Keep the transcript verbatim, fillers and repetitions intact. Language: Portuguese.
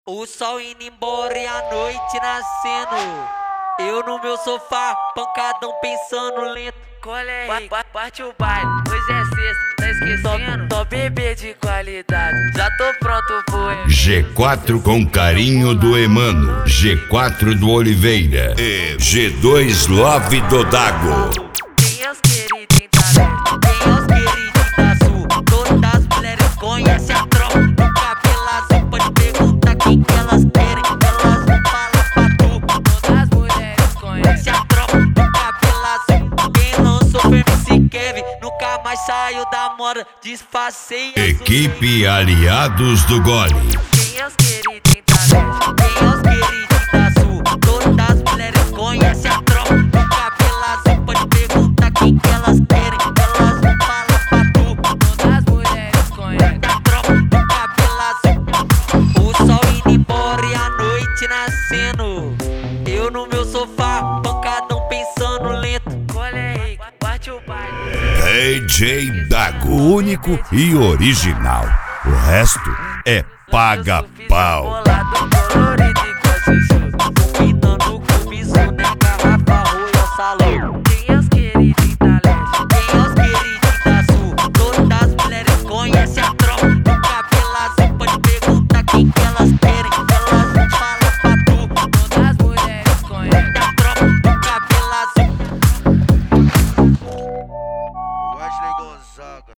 O sol indo embora e a noite nascendo. Eu no meu sofá, pancadão pensando lento. Colé aí, parte o baile, hoje é sexta, tá esquecendo? Tô bebê de qualidade, já tô pronto pro G quatro com carinho do Emano, G quatro do Oliveira e G dois Love do Dago. Quem é os queridinhos da leste? Quem é os queridinhos da sul? Todas as mulheres conhecem a tropa do cabelo azul. Pode perguntar quem que elas querem, elas vão falar pra tu. Todas as mulheres conhecem A tropa do cabelo azul. Quem lançou foi M C Kevin, nunca mais saiu da moda. Disfarcei a Equipe Aliados do Gole. Quem é os queridinhos da leste? Quem é os queridinhos da sul? Todas as mulheres conhecem a tropa do cabelo azul. Pode perguntar quem que elas querem, elas vão falar pra tu. Todas as mulheres conhecem A tropa do cabelo azul. O sol indo embora e a noite nascendo. Eu no meu sofá, pancadão pensando lento. Colé aí, parte o baile. D J Dago, único e original. O resto é paga-pau. Bolado colorido.